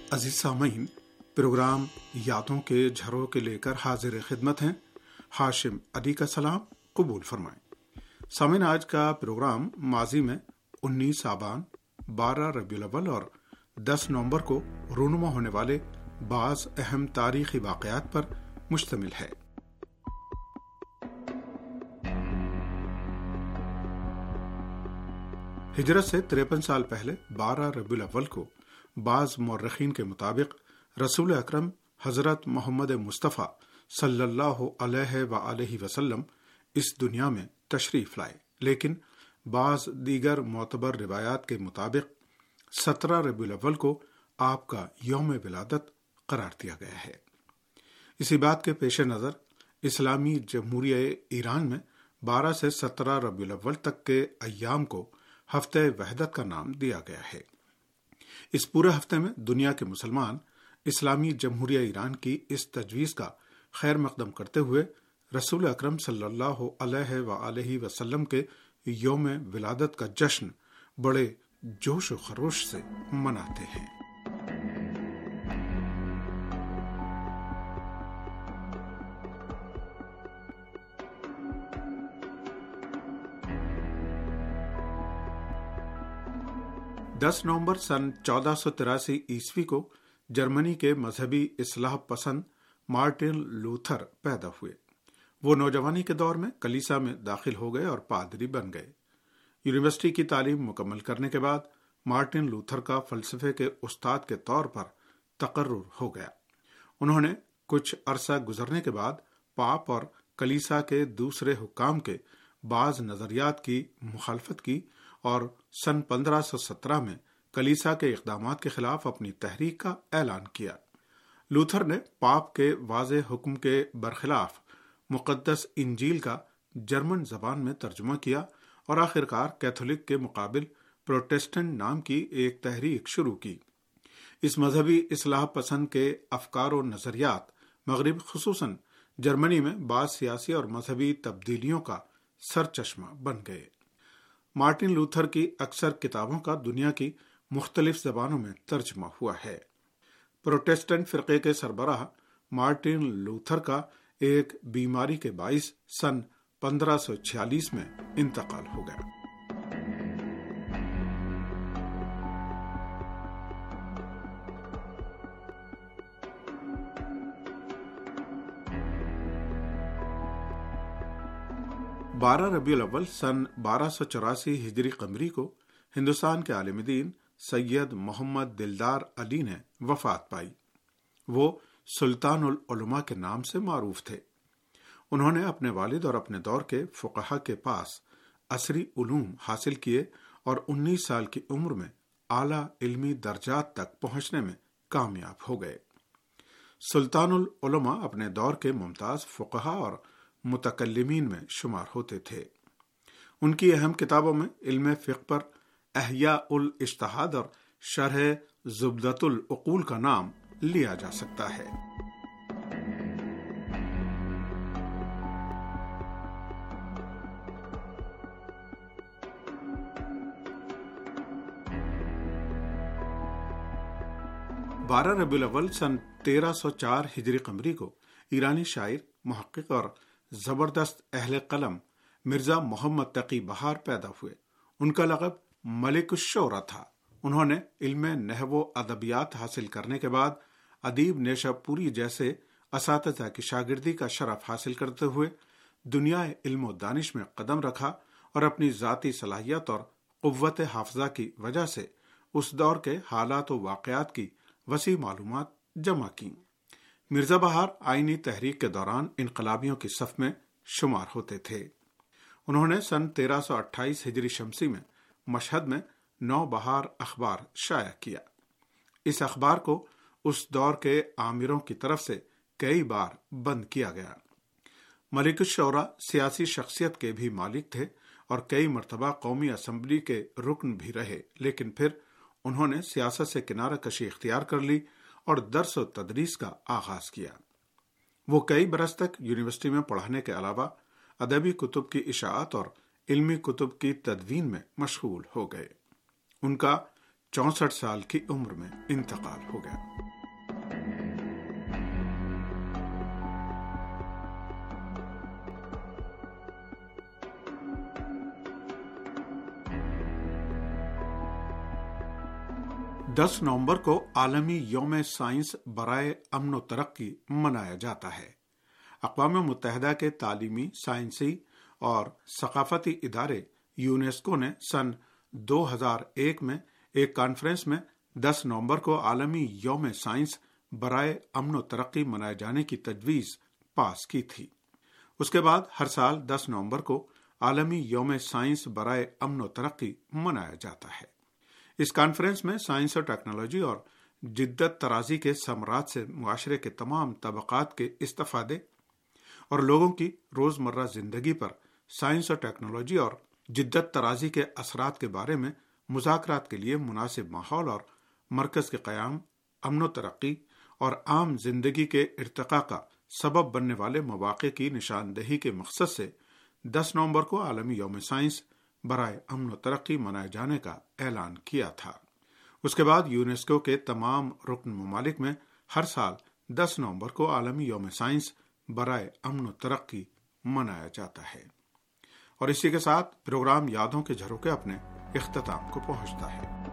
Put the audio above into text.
عزیز سامعین، پروگرام یادوں کے جھروکے لے کر حاضر خدمت ہیں۔ ہاشم علی کا سلام قبول فرمائیں۔ سامعین، آج کا پروگرام ماضی میں 19 آبان، 12 ربیع الاول اور 10 نومبر کو رونما ہونے والے بعض اہم تاریخی واقعات پر مشتمل ہے۔ ہجرت سے 53 سال پہلے 12 ربیع الاول کو بعض مورخین کے مطابق رسول اکرم حضرت محمد مصطفیٰ صلی اللہ علیہ وآلہ وسلم اس دنیا میں تشریف لائے، لیکن بعض دیگر معتبر روایات کے مطابق 17 ربیع الاول کو آپ کا یوم ولادت قرار دیا گیا ہے۔ اسی بات کے پیش نظر اسلامی جمہوریہ ایران میں 12 سے 17 ربیع الاول تک کے ایام کو ہفتہ وحدت کا نام دیا گیا ہے۔ اس پورے ہفتے میں دنیا کے مسلمان اسلامی جمہوریہ ایران کی اس تجویز کا خیر مقدم کرتے ہوئے رسول اکرم صلی اللہ علیہ وآلہ وسلم کے یوم ولادت کا جشن بڑے جوش و خروش سے مناتے ہیں۔ دس نومبر سن 1483 عیسوی کو جرمنی کے مذہبی اصلاح پسند مارٹن لوتھر پیدا ہوئے۔ وہ نوجوانی کے دور میں کلیسا میں داخل ہو گئے اور پادری بن گئے۔ یونیورسٹی کی تعلیم مکمل کرنے کے بعد مارٹن لوتھر کا فلسفے کے استاد کے طور پر تقرر ہو گیا۔ انہوں نے کچھ عرصہ گزرنے کے بعد پاپ اور کلیسا کے دوسرے حکام کے بعض نظریات کی مخالفت کی اور سن 1517 میں کلیسا کے اقدامات کے خلاف اپنی تحریک کا اعلان کیا۔ لوتھر نے پاپ کے واضح حکم کے برخلاف مقدس انجیل کا جرمن زبان میں ترجمہ کیا اور آخرکار کیتھولک کے مقابل پروٹسٹنٹ نام کی ایک تحریک شروع کی۔ اس مذہبی اصلاح پسند کے افکار و نظریات مغرب خصوصاً جرمنی میں بعض سیاسی اور مذہبی تبدیلیوں کا سرچشمہ بن گئے۔ مارٹن لوتھر کی اکثر کتابوں کا دنیا کی مختلف زبانوں میں ترجمہ ہوا ہے۔ پروٹسٹنٹ فرقے کے سربراہ مارٹن لوتھر کا ایک بیماری کے باعث سن 1546 میں انتقال ہو گیا۔ بارہ ربیع الاول سن 1284 ہجری قمری کو ہندوستان کے عالم دین سید محمد دلدار علی نے وفات پائی۔ وہ سلطان العلماء کے نام سے معروف تھے۔ انہوں نے اپنے والد اور اپنے دور کے فقہا کے پاس عصری علوم حاصل کیے اور 19 سال کی عمر میں اعلیٰ علمی درجات تک پہنچنے میں کامیاب ہو گئے۔ سلطان العلماء اپنے دور کے ممتاز فقہا اور متکلمین میں شمار ہوتے تھے۔ ان کی اہم کتابوں میں علم فقہ پر احیاء الاجتہاد اور شرح زبدۃ العقول کا نام لیا جا سکتا ہے۔ بارہ ربیع الاول سن 1304 ہجری قمری کو ایرانی شاعر، محقق اور زبردست اہل قلم مرزا محمد تقی بہار پیدا ہوئے۔ ان کا لقب ملک الشعراء تھا۔ انہوں نے علم نحو و ادبیات حاصل کرنے کے بعد ادیب نیشا پوری جیسے اساتذہ کی شاگردی کا شرف حاصل کرتے ہوئے دنیا علم و دانش میں قدم رکھا اور اپنی ذاتی صلاحیت اور قوت حافظہ کی وجہ سے اس دور کے حالات و واقعات کی وسیع معلومات جمع کی۔ مرزا بہار آئینی تحریک کے دوران انقلابیوں کی صف میں شمار ہوتے تھے۔ انہوں نے سن 1328 ہجری شمسی میں مشہد میں نو بہار اخبار شائع کیا۔ اس اخبار کو اس دور کے آمروں کی طرف سے کئی بار بند کیا گیا۔ ملک الشعراء سیاسی شخصیت کے بھی مالک تھے اور کئی مرتبہ قومی اسمبلی کے رکن بھی رہے، لیکن پھر انہوں نے سیاست سے کنارہ کشی اختیار کر لی اور درس و تدریس کا آغاز کیا۔ وہ کئی برس تک یونیورسٹی میں پڑھانے کے علاوہ ادبی کتب کی اشاعت اور علمی کتب کی تدوین میں مشغول ہو گئے۔ ان کا 64 سال کی عمر میں انتقال ہو گیا۔ 10 نومبر کو عالمی یوم سائنس برائے امن و ترقی منایا جاتا ہے۔ اقوام متحدہ کے تعلیمی، سائنسی اور ثقافتی ادارے یونیسکو نے سن 2001 میں ایک کانفرنس میں 10 نومبر کو عالمی یوم سائنس برائے امن و ترقی منائے جانے کی تجویز پاس کی تھی۔ اس کے بعد ہر سال 10 نومبر کو عالمی یوم سائنس برائے امن و ترقی منایا جاتا ہے۔ اس کانفرنس میں سائنس اور ٹیکنالوجی اور جدت طرازی کے ثمرات سے معاشرے کے تمام طبقات کے استفادے اور لوگوں کی روزمرہ زندگی پر سائنس اور ٹیکنالوجی اور جدت طرازی کے اثرات کے بارے میں مذاکرات کے لیے مناسب ماحول اور مرکز کے قیام، امن و ترقی اور عام زندگی کے ارتقاء کا سبب بننے والے مواقع کی نشاندہی کے مقصد سے 10 نومبر کو عالمی یوم سائنس برائے امن و ترقی منائے جانے کا اعلان کیا تھا۔ اس کے بعد یونیسکو کے تمام رکن ممالک میں ہر سال 10 نومبر کو عالمی یوم سائنس برائے امن و ترقی منایا جاتا ہے۔ اور اسی کے ساتھ پروگرام یادوں کے جھروکے اپنے اختتام کو پہنچتا ہے۔